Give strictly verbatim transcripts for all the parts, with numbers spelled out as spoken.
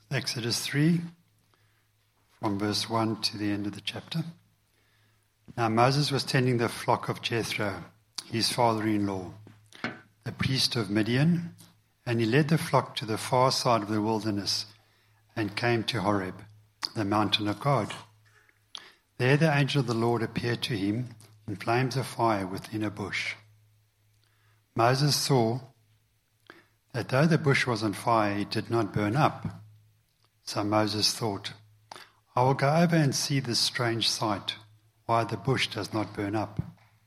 Exodus three, from verse one to the end of the chapter. Now Moses was tending the flock of Jethro, his father-in-law, the priest of Midian, and he led the flock to the far side of the wilderness and came to Horeb, the mountain of God. There the angel of the Lord appeared to him in flames of fire within a bush. Moses saw that though the bush was on fire, it did not burn up. So Moses thought, I will go over and see this strange sight, why the bush does not burn up.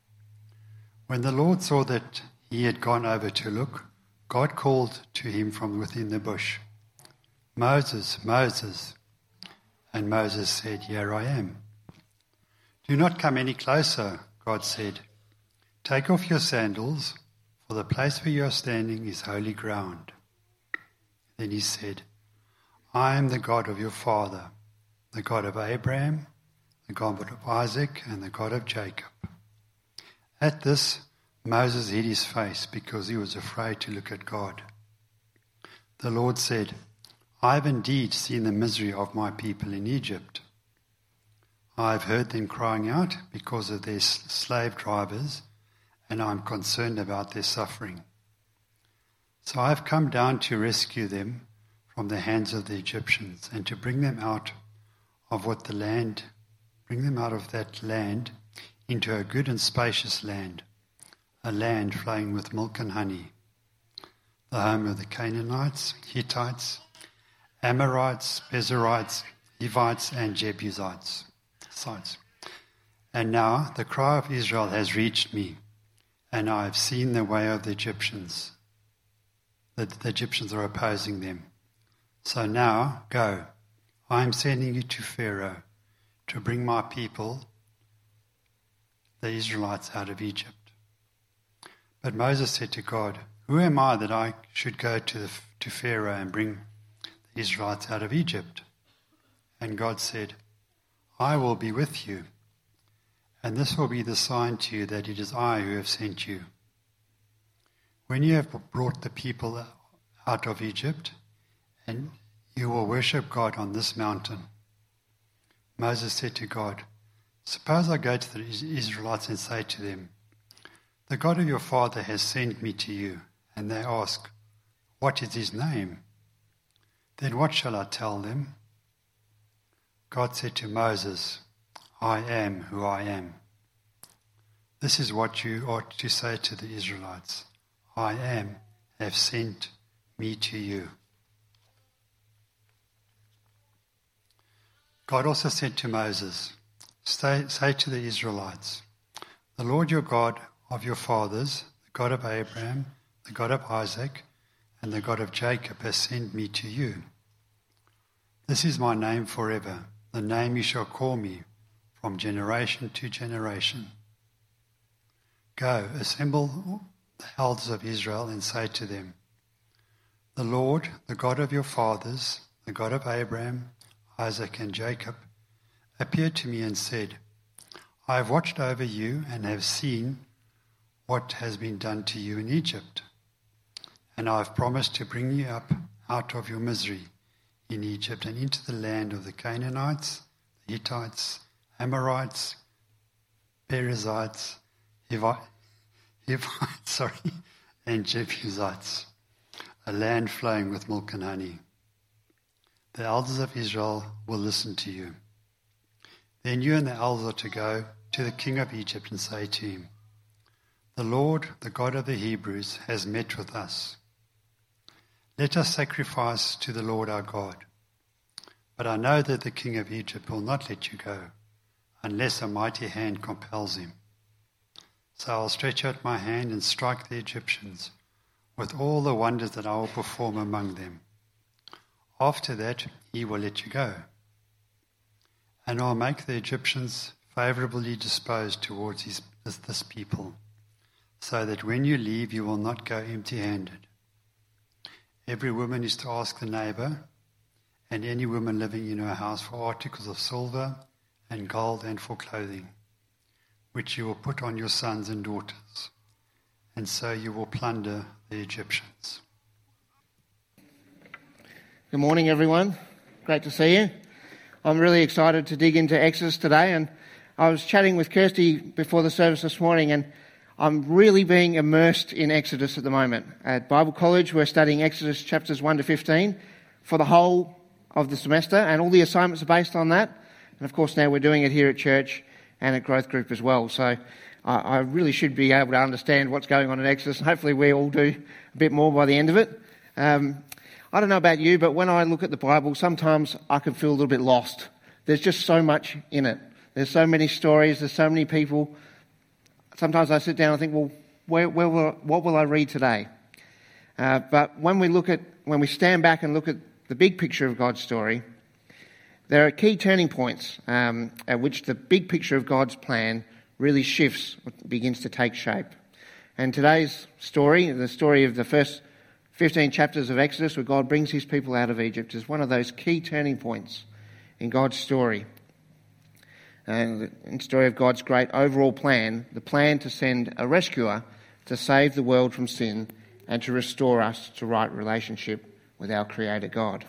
When the Lord saw that he had gone over to look, God called to him from within the bush, Moses, Moses. And Moses said, Here I am. Do not come any closer, God said. Take off your sandals, for the place where you are standing is holy ground. Then he said, I am the God of your father, the God of Abraham, the God of Isaac, and the God of Jacob. At this, Moses hid his face because he was afraid to look at God. The Lord said, I have indeed seen the misery of my people in Egypt. I have heard them crying out because of their slave drivers, and I am concerned about their suffering. So I have come down to rescue them from the hands of the Egyptians and to bring them out of what the land, bring them out of that land into a good and spacious land, a land flowing with milk and honey, the home of the Canaanites, Hittites, Amorites, Pezerites, Hivites, and Jebusites. And now the cry of Israel has reached me, and I have seen the way of the Egyptians, that the Egyptians are opposing them. So now, go, I am sending you to Pharaoh to bring my people, the Israelites, out of Egypt. But Moses said to God, Who am I that I should go to, the, to Pharaoh and bring the Israelites out of Egypt? And God said, I will be with you, and this will be the sign to you that it is I who have sent you. When you have brought the people out of Egypt, and you will worship God on this mountain. Moses said to God, Suppose I go to the Israelites and say to them, The God of your father has sent me to you, and they ask, What is his name? Then what shall I tell them? God said to Moses, I am who I am. This is what you ought to say to the Israelites. I am, have sent me to you. God also said to Moses, Stay, say to the Israelites, The Lord your God of your fathers, the God of Abraham, the God of Isaac, and the God of Jacob has sent me to you. This is my name forever, the name you shall call me from generation to generation. Go, assemble the elders of Israel and say to them, The Lord, the God of your fathers, the God of Abraham, Isaac and Jacob, appeared to me and said, I have watched over you and have seen what has been done to you in Egypt, and I have promised to bring you up out of your misery in Egypt and into the land of the Canaanites, the Hittites, Amorites, Perizzites, Hivites, sorry, and Jebusites, a land flowing with milk and honey. The elders of Israel will listen to you. Then you and the elders are to go to the king of Egypt and say to him, The Lord, the God of the Hebrews, has met with us. Let us sacrifice to the Lord our God. But I know that the king of Egypt will not let you go, unless a mighty hand compels him. So I'll stretch out my hand and strike the Egyptians with all the wonders that I will perform among them. After that, he will let you go. And I'll make the Egyptians favorably disposed towards his, this, this people, so that when you leave, you will not go empty-handed. Every woman is to ask the neighbor, and any woman living in her house for articles of silver and gold and for clothing, which you will put on your sons and daughters, and so you will plunder the Egyptians. Good morning, everyone. Great to see you. I'm really excited to dig into Exodus today, and I was chatting with Kirsty before the service this morning, and I'm really being immersed in Exodus at the moment. At Bible College, we're studying Exodus chapters one to fifteen for the whole of the semester, and all the assignments are based on that. And of course now we're doing it here at church and at Growth Group as well. So I, I really should be able to understand what's going on in Exodus, and hopefully we all do a bit more by the end of it. Um, I don't know about you, but when I look at the Bible, sometimes I can feel a little bit lost. There's just so much in it. There's so many stories, there's so many people. Sometimes I sit down and think, well, where, where will, what will I read today? Uh, but when we look at, when we stand back and look at the big picture of God's story, there are key turning points um, at which the big picture of God's plan really shifts, begins to take shape. And today's story, the story of the first fifteen chapters of Exodus, where God brings his people out of Egypt, is one of those key turning points in God's story. And in the story of God's great overall plan, the plan to send a rescuer to save the world from sin and to restore us to right relationship with our Creator God.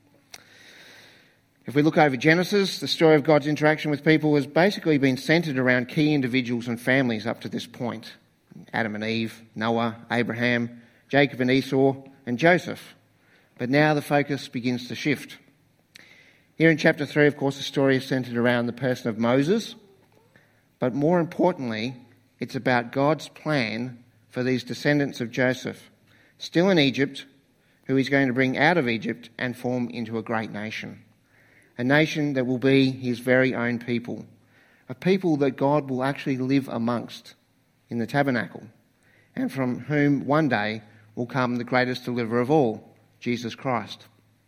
If we look over Genesis, the story of God's interaction with people has basically been centred around key individuals and families up to this point. Adam and Eve, Noah, Abraham, Jacob and Esau, and Joseph. But now the focus begins to shift. Here in chapter three, of course, the story is centred around the person of Moses. But more importantly, it's about God's plan for these descendants of Joseph, still in Egypt, who he's going to bring out of Egypt and form into a great nation. A nation that will be his very own people. A people that God will actually live amongst in the tabernacle, and from whom one day will come the greatest deliverer of all, Jesus Christ.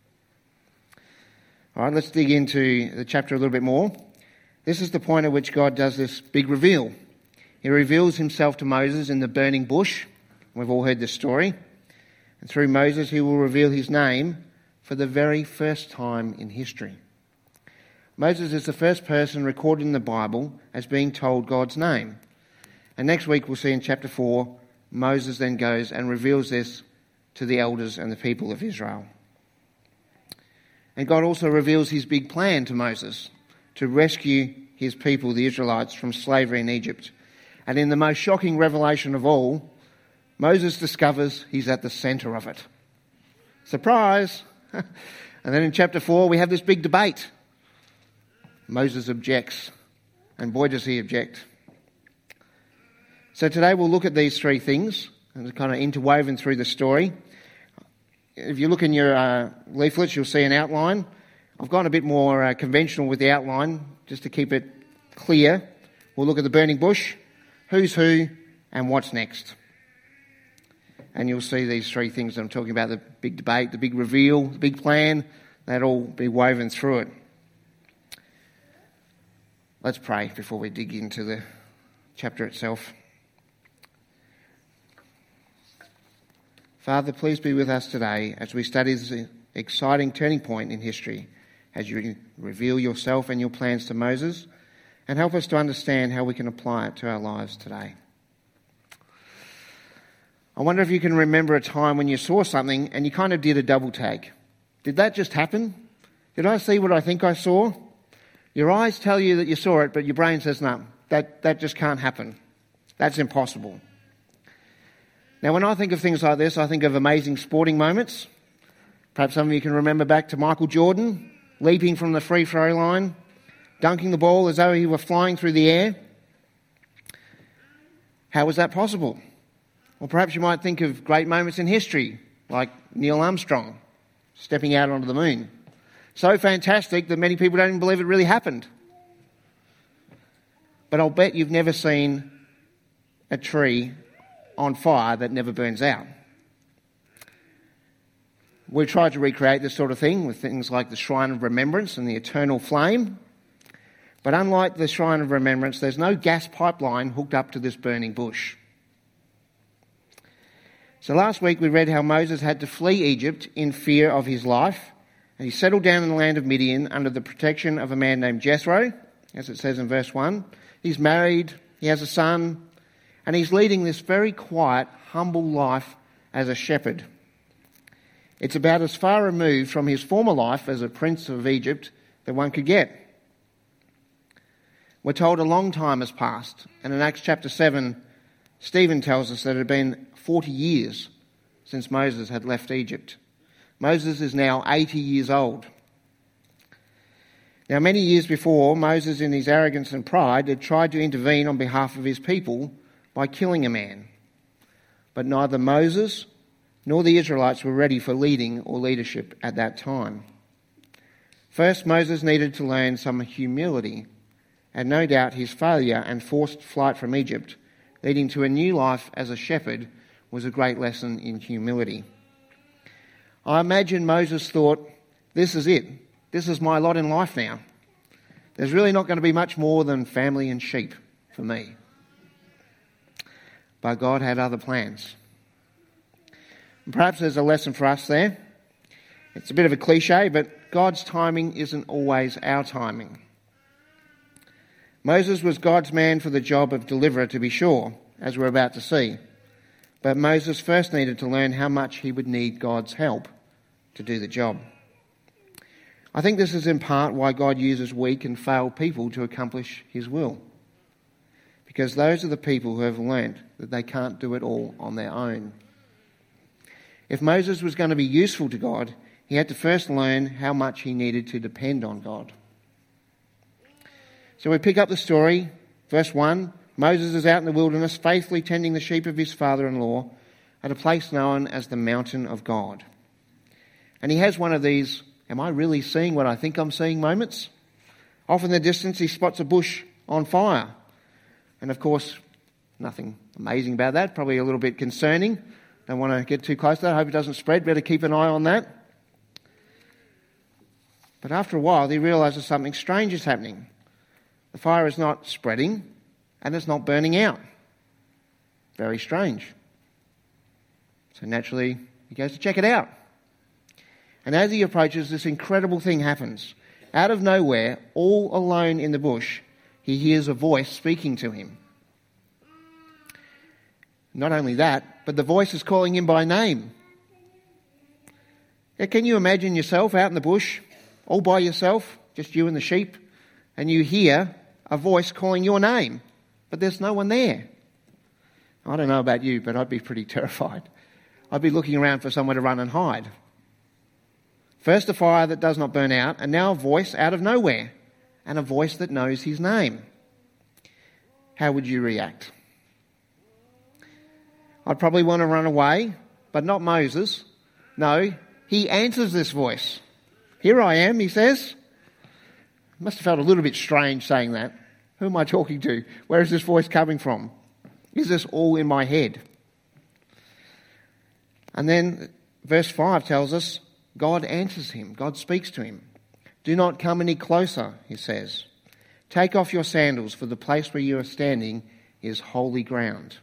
All right, let's dig into the chapter a little bit more. This is the point at which God does this big reveal. He reveals himself to Moses in the burning bush. We've all heard this story. And through Moses, he will reveal his name for the very first time in history. Moses is the first person recorded in the Bible as being told God's name. And next week we'll see in chapter four, Moses then goes and reveals this to the elders and the people of Israel. And God also reveals his big plan to Moses to rescue his people, the Israelites, from slavery in Egypt. And in the most shocking revelation of all, Moses discovers he's at the centre of it. Surprise! And then in chapter four, we have this big debate. Moses objects, and boy does he object. So today we'll look at these three things, and they're kind of interwoven through the story. If you look in your uh, leaflets, you'll see an outline. I've gone a bit more uh, conventional with the outline, just to keep it clear. We'll look at the burning bush, who's who, and what's next. And you'll see these three things that I'm talking about, the big debate, the big reveal, the big plan, that'll all be woven through it. Let's pray before we dig into the chapter itself. Father, please be with us today as we study this exciting turning point in history, as you reveal yourself and your plans to Moses, and help us to understand how we can apply it to our lives today. I wonder if you can remember a time when you saw something and you kind of did a double take. Did that just happen? Did I see what I think I saw? Your eyes tell you that you saw it, but your brain says, no, that, that just can't happen. That's impossible. Now, when I think of things like this, I think of amazing sporting moments. Perhaps some of you can remember back to Michael Jordan, leaping from the free throw line, dunking the ball as though he were flying through the air. How was that possible? Or perhaps you might think of great moments in history, like Neil Armstrong stepping out onto the moon. So fantastic that many people don't even believe it really happened. But I'll bet you've never seen a tree on fire that never burns out. We tried to recreate this sort of thing with things like the Shrine of Remembrance and the Eternal Flame. But unlike the Shrine of Remembrance, there's no gas pipeline hooked up to this burning bush. So last week we read how Moses had to flee Egypt in fear of his life, and he settled down in the land of Midian under the protection of a man named Jethro, as it says in verse one. He's married, he has a son, and he's leading this very quiet, humble life as a shepherd. It's about as far removed from his former life as a prince of Egypt that one could get. We're told a long time has passed, and in Acts chapter seven, Stephen tells us that it had been forty years since Moses had left Egypt. Moses is now eighty years old. Now, many years before, Moses, in his arrogance and pride, had tried to intervene on behalf of his people by killing a man. But neither Moses nor the Israelites were ready for leading or leadership at that time. First, Moses needed to learn some humility, and no doubt his failure and forced flight from Egypt, leading to a new life as a shepherd, was a great lesson in humility. I imagine Moses thought, this is it. This is my lot in life now. There's really not going to be much more than family and sheep for me. But God had other plans. And perhaps there's a lesson for us there. It's a bit of a cliche, but God's timing isn't always our timing. Moses was God's man for the job of deliverer, to be sure, as we're about to see. But Moses first needed to learn how much he would need God's help to do the job. I think this is in part why God uses weak and failed people to accomplish his will. Because those are the people who have learnt that they can't do it all on their own. If Moses was going to be useful to God, he had to first learn how much he needed to depend on God. So we pick up the story, verse one. Moses is out in the wilderness, faithfully tending the sheep of his father-in-law at a place known as the mountain of God. And he has one of these, am I really seeing what I think I'm seeing moments? Off in the distance, he spots a bush on fire. And of course, nothing amazing about that, probably a little bit concerning. Don't want to get too close to that. I hope it doesn't spread. Better keep an eye on that. But after a while, he realises something strange is happening. The fire is not spreading and it's not burning out. Very strange. So naturally, he goes to check it out. And as he approaches, this incredible thing happens. Out of nowhere, all alone in the bush, he hears a voice speaking to him. Not only that, but the voice is calling him by name. Now, can you imagine yourself out in the bush, all by yourself, just you and the sheep, and you hear a voice calling your name, but there's no one there? I don't know about you, but I'd be pretty terrified. I'd be looking around for somewhere to run and hide. First a fire that does not burn out, and now a voice out of nowhere, and a voice that knows his name. How would you react? I'd probably want to run away, but not Moses. No, he answers this voice. Here I am, he says. Must have felt a little bit strange saying that. Who am I talking to? Where is this voice coming from? Is this all in my head? And then verse five tells us, God answers him. God speaks to him. Do not come any closer, he says. Take off your sandals, for the place where you are standing is holy ground.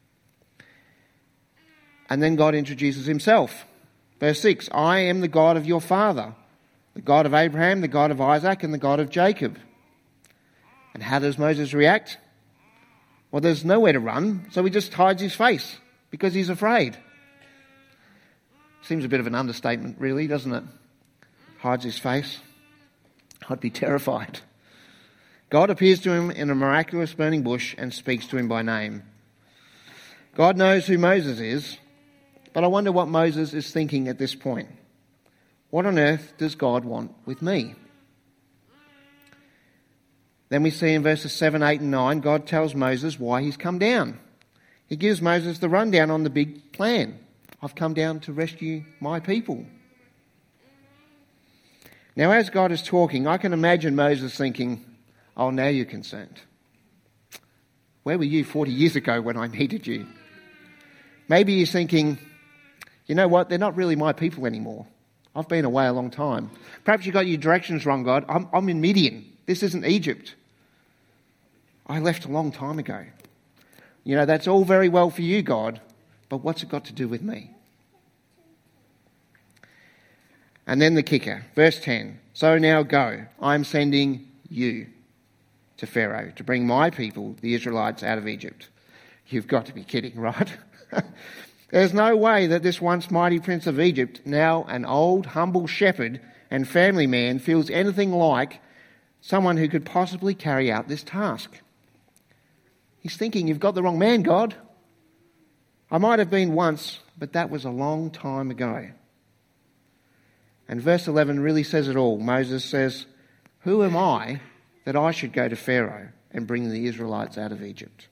And then God introduces himself. Verse six, I am the God of your father, the God of Abraham, the God of Isaac, and the God of Jacob. And how does Moses react? Well, there's nowhere to run, so he just hides his face because he's afraid. Seems a bit of an understatement, really, doesn't it? Hides his face. I'd be terrified. God appears to him in a miraculous burning bush and speaks to him by name. God knows who Moses is, but I wonder what Moses is thinking at this point. What on earth does God want with me? Then we see in verses seven, eight and nine, God tells Moses why he's come down. He gives Moses the rundown on the big plan. I've come down to rescue my people. Now, as God is talking, I can imagine Moses thinking, oh, now you're concerned. Where were you forty years ago when I needed you? Maybe he's thinking, you know what, they're not really my people anymore. I've been away a long time. Perhaps you got your directions wrong, God. I'm, I'm in Midian. This isn't Egypt. I left a long time ago. You know, that's all very well for you, God, but what's it got to do with me? And then the kicker, verse ten. So now go, I'm sending you to Pharaoh to bring my people, the Israelites, out of Egypt. You've got to be kidding, right? There's no way that this once mighty prince of Egypt, now an old, humble shepherd and family man, feels anything like someone who could possibly carry out this task. He's thinking, you've got the wrong man, God. I might have been once, but that was a long time ago. And verse eleven really says it all. Moses says, who am I that I should go to Pharaoh and bring the Israelites out of Egypt?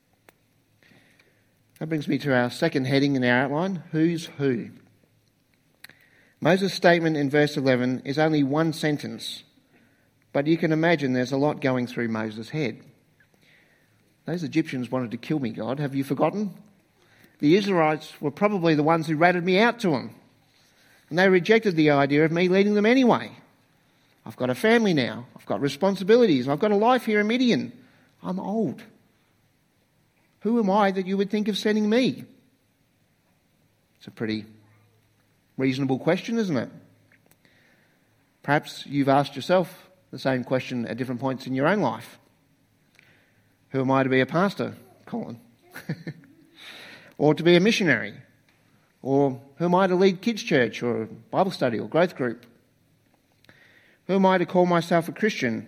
That brings me to our second heading in our outline, who's who. Moses' statement in verse eleven is only one sentence, but you can imagine there's a lot going through Moses' head. Those Egyptians wanted to kill me, God. Have you forgotten? The Israelites were probably the ones who ratted me out to them. And they rejected the idea of me leading them anyway. I've got a family now. I've got responsibilities. I've got a life here in Midian. I'm old. Who am I that you would think of sending me? It's a pretty reasonable question, isn't it? Perhaps you've asked yourself the same question at different points in your own life. Who am I to be a pastor, Colin? Or to be a missionary? Or who am I to lead kids' church or Bible study or growth group? Who am I to call myself a Christian?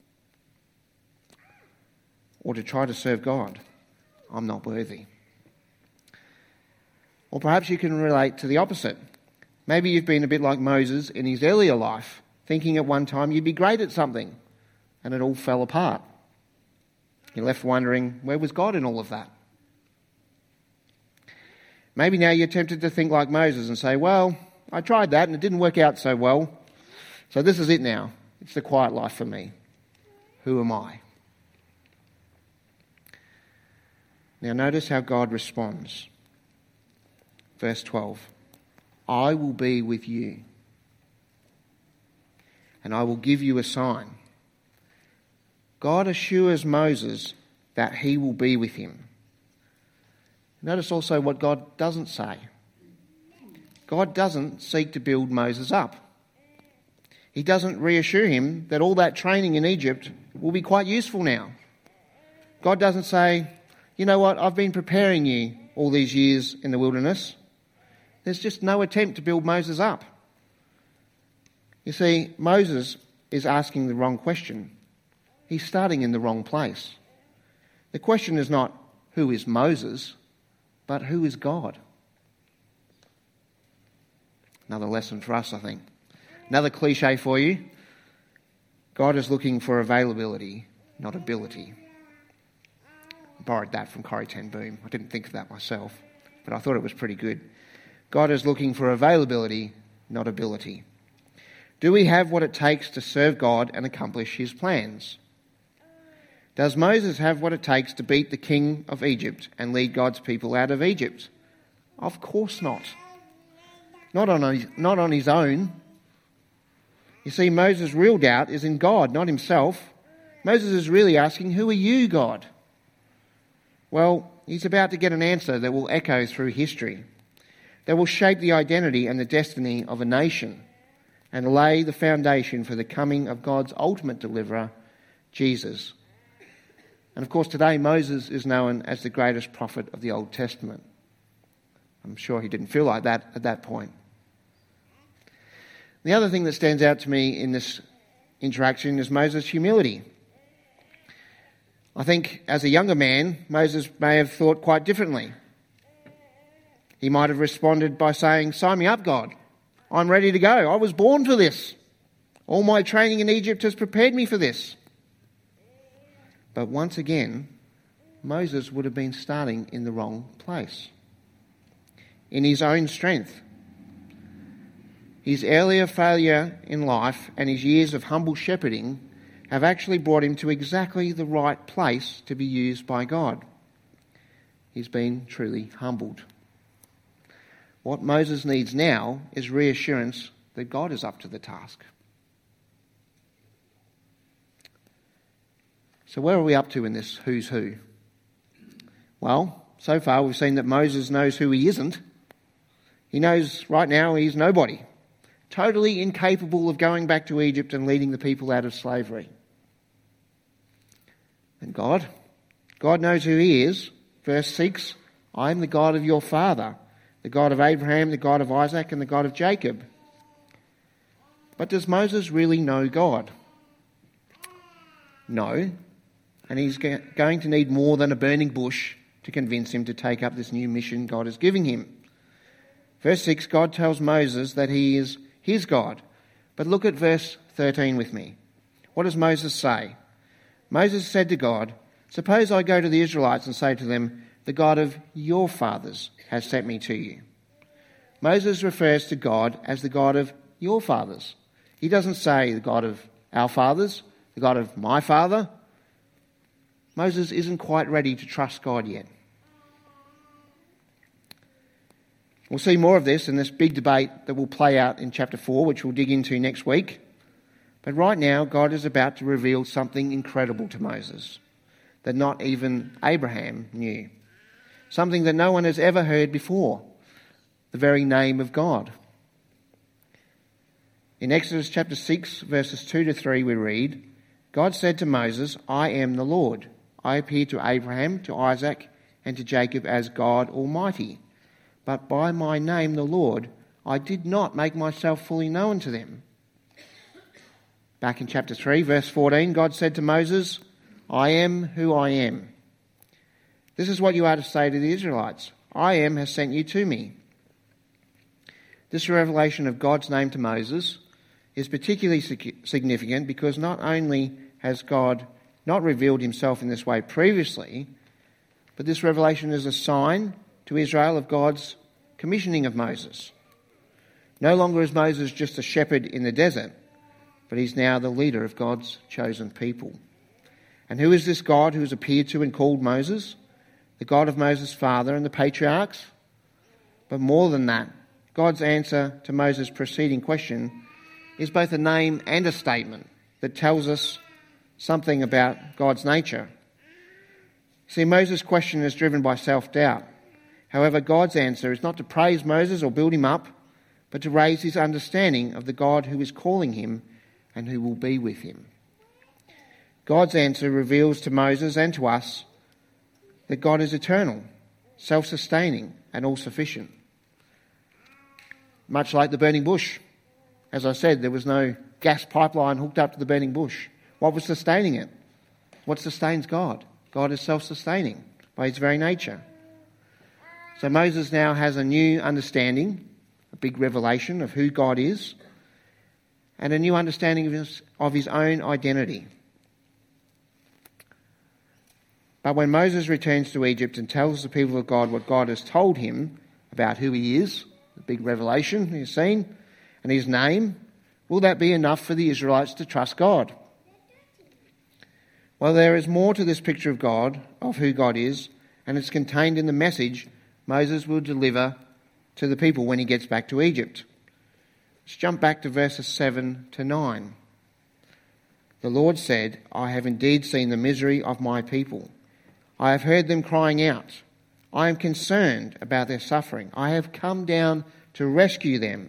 Or to try to serve God? I'm not worthy. Or perhaps you can relate to the opposite. Maybe you've been a bit like Moses in his earlier life, thinking at one time you'd be great at something, and it all fell apart. You're left wondering, where was God in all of that? Maybe now you're tempted to think like Moses and say, well, I tried that and it didn't work out so well, so this is it now. It's the quiet life for me. Who am I? Now notice how God responds. Verse twelve. I will be with you, and I will give you a sign. God assures Moses that he will be with him. Notice also what God doesn't say. God doesn't seek to build Moses up. He doesn't reassure him that all that training in Egypt will be quite useful now. God doesn't say, you know what, I've been preparing you all these years in the wilderness. There's just no attempt to build Moses up. You see, Moses is asking the wrong question. He's starting in the wrong place. The question is not, who is Moses, but who is God? Another lesson for us, I think. Another cliche for you. God is looking for availability, not ability. I borrowed that from Corrie ten Boom. I didn't think of that myself, but I thought it was pretty good. God is looking for availability, not ability. Do we have what it takes to serve God and accomplish his plans? Does Moses have what it takes to beat the king of Egypt and lead God's people out of Egypt? Of course not. Not on his, not on his own. You see, Moses' real doubt is in God, not himself. Moses is really asking, who are you, God? Well, he's about to get an answer that will echo through history, that will shape the identity and the destiny of a nation and lay the foundation for the coming of God's ultimate deliverer, Jesus. And of course, today Moses is known as the greatest prophet of the Old Testament. I'm sure he didn't feel like that at that point. The other thing that stands out to me in this interaction is Moses' humility. I think as a younger man, Moses may have thought quite differently. He might have responded by saying, sign me up, God. I'm ready to go. I was born for this. All my training in Egypt has prepared me for this. But once again, Moses would have been starting in the wrong place. In his own strength. His earlier failure in life and his years of humble shepherding have actually brought him to exactly the right place to be used by God. He's been truly humbled. What Moses needs now is reassurance that God is up to the task. So where are we up to in this who's who? Well, so far we've seen that Moses knows who he isn't. He knows right now he's nobody, totally incapable of going back to Egypt and leading the people out of slavery. And God? God knows who he is. Verse six, I am the God of your father, the God of Abraham, the God of Isaac, and the God of Jacob. But does Moses really know God? No. And he's going to need more than a burning bush to convince him to take up this new mission God is giving him. Verse six, God tells Moses that he is his God. But look at verse thirteen with me. What does Moses say? Moses said to God, "Suppose I go to the Israelites and say to them, 'The God of your fathers has sent me to you.'" Moses refers to God as the God of your fathers. He doesn't say the God of our fathers, the God of my father. Moses isn't quite ready to trust God yet. We'll see more of this in this big debate that will play out in chapter four, which we'll dig into next week. But right now, God is about to reveal something incredible to Moses that not even Abraham knew. Something that no one has ever heard before, the very name of God. In Exodus chapter six, verses two to three, we read, God said to Moses, "I am the Lord. I appeared to Abraham, to Isaac, and to Jacob as God Almighty. But by my name, the Lord, I did not make myself fully known to them." Back in chapter three, verse fourteen, God said to Moses, "I am who I am. This is what you are to say to the Israelites. I am has sent you to me." This revelation of God's name to Moses is particularly significant because not only has God not revealed himself in this way previously, but this revelation is a sign to Israel of God's commissioning of Moses. No longer is Moses just a shepherd in the desert, but he's now the leader of God's chosen people. And who is this God who has appeared to and called Moses? The God of Moses' father and the patriarchs? But more than that, God's answer to Moses' preceding question is both a name and a statement that tells us something about God's nature. See, Moses' question is driven by self-doubt. However, God's answer is not to praise Moses or build him up, but to raise his understanding of the God who is calling him and who will be with him. God's answer reveals to Moses and to us that God is eternal, self-sustaining, and all-sufficient. Much like the burning bush. As I said, there was no gas pipeline hooked up to the burning bush. What was sustaining it? What sustains God? God is self-sustaining by his very nature. So Moses now has a new understanding, a big revelation of who God is, and a new understanding of his, of his own identity. But when Moses returns to Egypt and tells the people of God what God has told him about who he is, the big revelation he's seen, and his name, will that be enough for the Israelites to trust God? Well, there is more to this picture of God, of who God is, and it's contained in the message Moses will deliver to the people when he gets back to Egypt. Let's jump back to verses seven to nine. The Lord said, "I have indeed seen the misery of my people. I have heard them crying out. I am concerned about their suffering. I have come down to rescue them,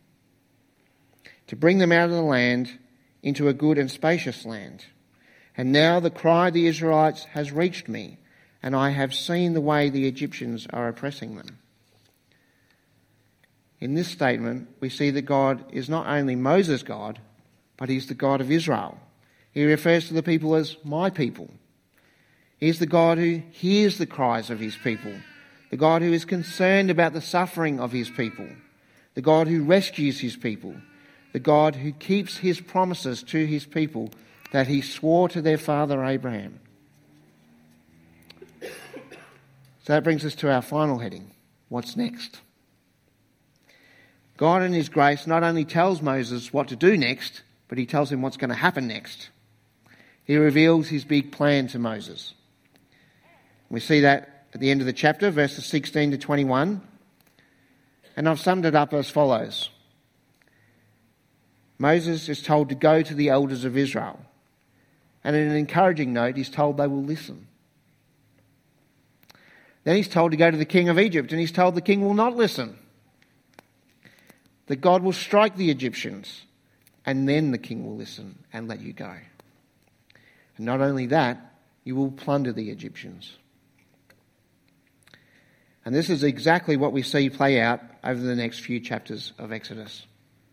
to bring them out of the land into a good and spacious land. And now the cry of the Israelites has reached me, and I have seen the way the Egyptians are oppressing them." In this statement, we see that God is not only Moses' God, but he's the God of Israel. He refers to the people as my people. He's the God who hears the cries of his people, the God who is concerned about the suffering of his people, the God who rescues his people, the God who keeps his promises to his people that he swore to their father Abraham. So that brings us to our final heading. What's next? God in his grace not only tells Moses what to do next, but he tells him what's going to happen next. He reveals his big plan to Moses. We see that at the end of the chapter, verses sixteen to twenty-one. And I've summed it up as follows. Moses is told to go to the elders of Israel. And in an encouraging note, he's told they will listen. Then he's told to go to the king of Egypt, and he's told the king will not listen. That God will strike the Egyptians, and then the king will listen and let you go. And not only that, you will plunder the Egyptians. And this is exactly what we see play out over the next few chapters of Exodus.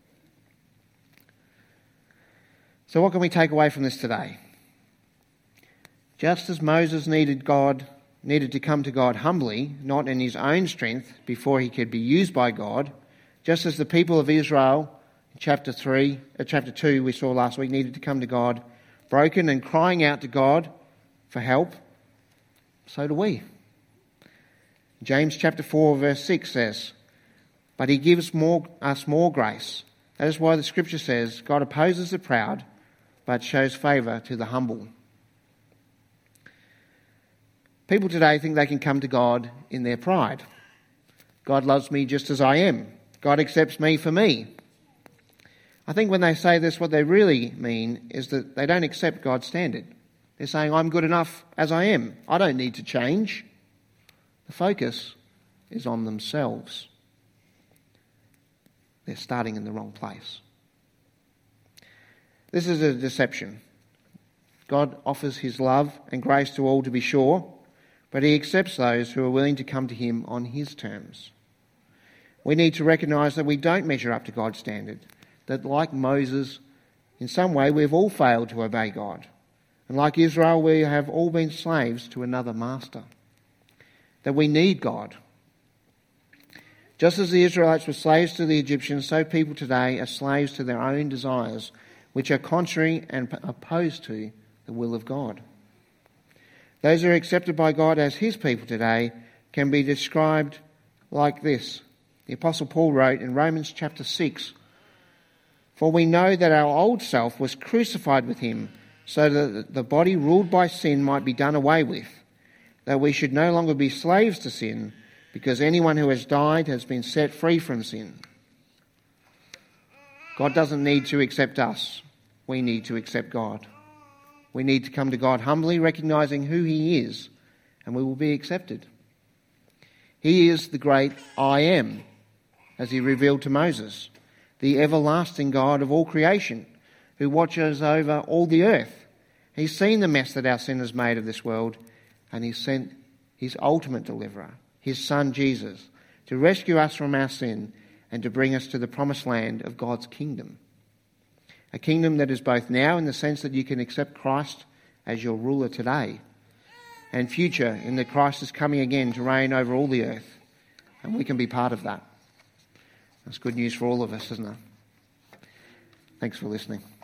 So what can we take away from this today? Just as Moses needed God, needed to come to God humbly, not in his own strength, before he could be used by God, just as the people of Israel in chapter three, uh, chapter two we saw last week, needed to come to God broken and crying out to God for help, so do we. James chapter four verse six says, "But he gives more, us more grace." That is why the scripture says, "God opposes the proud, but shows favour to the humble." People today think they can come to God in their pride. God loves me just as I am. God accepts me for me. I think when they say this, what they really mean is that they don't accept God's standard. They're saying, I'm good enough as I am. I don't need to change. The focus is on themselves. They're starting in the wrong place. This is a deception. God offers his love and grace to all, to be sure, but he accepts those who are willing to come to him on his terms. We need to recognise that we don't measure up to God's standard, that like Moses, in some way we've all failed to obey God. And like Israel, we have all been slaves to another master. That we need God. Just as the Israelites were slaves to the Egyptians, so people today are slaves to their own desires, which are contrary and opposed to the will of God. Those who are accepted by God as his people today can be described like this. The Apostle Paul wrote in Romans chapter six, "For we know that our old self was crucified with him, so that the body ruled by sin might be done away with, that we should no longer be slaves to sin, because anyone who has died has been set free from sin." God doesn't need to accept us. We need to accept God. We need to come to God humbly, recognising who he is, and we will be accepted. He is the great I am, as he revealed to Moses, the everlasting God of all creation, who watches over all the earth. He's seen the mess that our sin has made of this world, and he sent his ultimate deliverer, his son Jesus, to rescue us from our sin and to bring us to the promised land of God's kingdom. A kingdom that is both now in the sense that you can accept Christ as your ruler today, and future in that Christ is coming again to reign over all the earth, and we can be part of that. That's good news for all of us, isn't it? Thanks for listening.